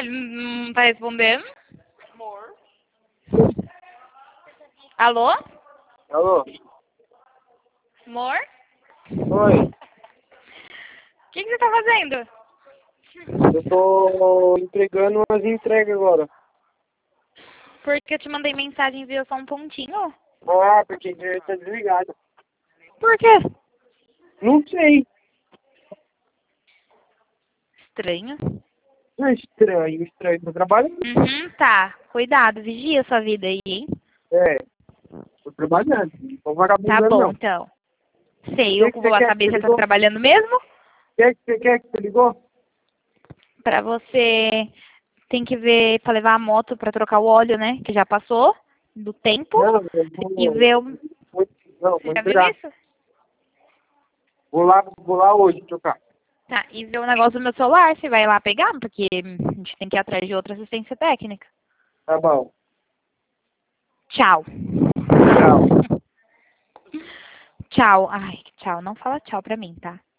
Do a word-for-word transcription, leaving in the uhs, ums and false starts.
Ele não não tá respondendo. Amor. Alô? Alô? Amor? Oi. O que, que você tá fazendo? Eu tô entregando umas entregas agora. Porque eu te mandei mensagem e viu só um pontinho? Ah, porque a internet tá desligada. Por quê? Não sei. Estranho. Não é estranho, estranho. Tô trabalhando. Uhum, tá. Cuidado, vigia a sua vida aí, hein? É. Tô trabalhando. Não tô vagabundando, Tá bom, não. então. Sei, O eu que, que você vou quer saber que se você você tá ligou? O trabalhando mesmo. que, que você quer que você ligou? Pra você tem que ver pra levar a moto pra trocar o óleo, né? Que já passou do tempo. Não, eu E vou, ver o. vou, não, Você vou já viu entregar. isso? Vou lá, vou lá hoje trocar. Tá, e ver o negócio do meu celular, você vai lá pegar, porque a gente tem que ir atrás de outra assistência técnica. Tá bom. Tchau. Tchau. Tchau. Ai, tchau. Não fala tchau pra mim, tá?